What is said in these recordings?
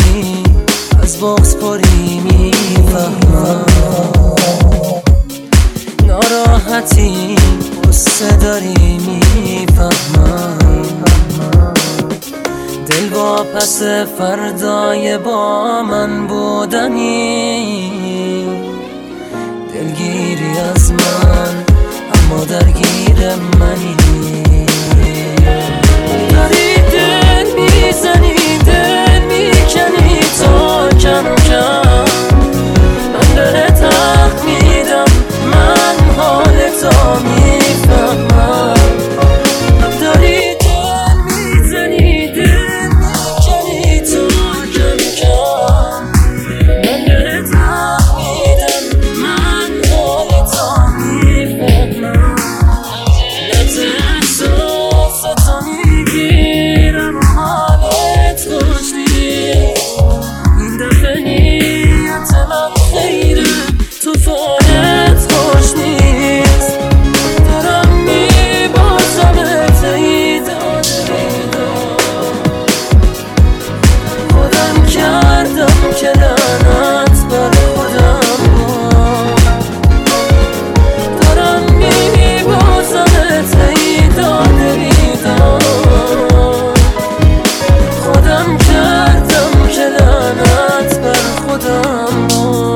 خوری از بغض پری میفهمم، ناراحتی قصه داری میفهمم، دل با پس فردای با من بودنی، دلگیری از من اما درگیر منی. داری دل میزنی دل میکنی تا کم کم، من بهت حق میدم من حالتا میفهمم. داری دل میزنی دل میکنی تا کم کم، من بهت حق میدم من حالتا میفهمم. لبز احساستو میگیرم حالت خوش نیست، این دفعه نیت من خیره تو فالت خوش نیست. دارم میبازمت ای داده بیدار، خودم کردم که لعنت بر خودم بود. دارم میبازمت ای داده بیدار، خودم کردم که لعنت بر خودم بود.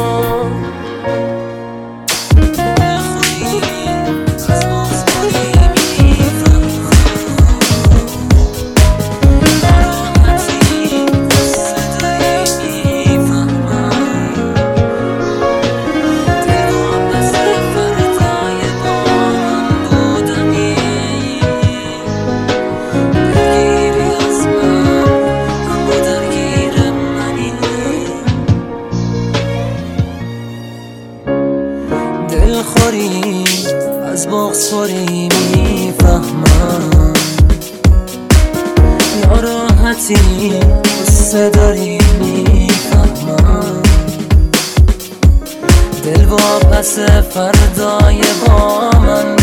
دلخوری از بغض پری میفهمم، ناراحتی قصه داری میفهمم، دل با پس فردای با من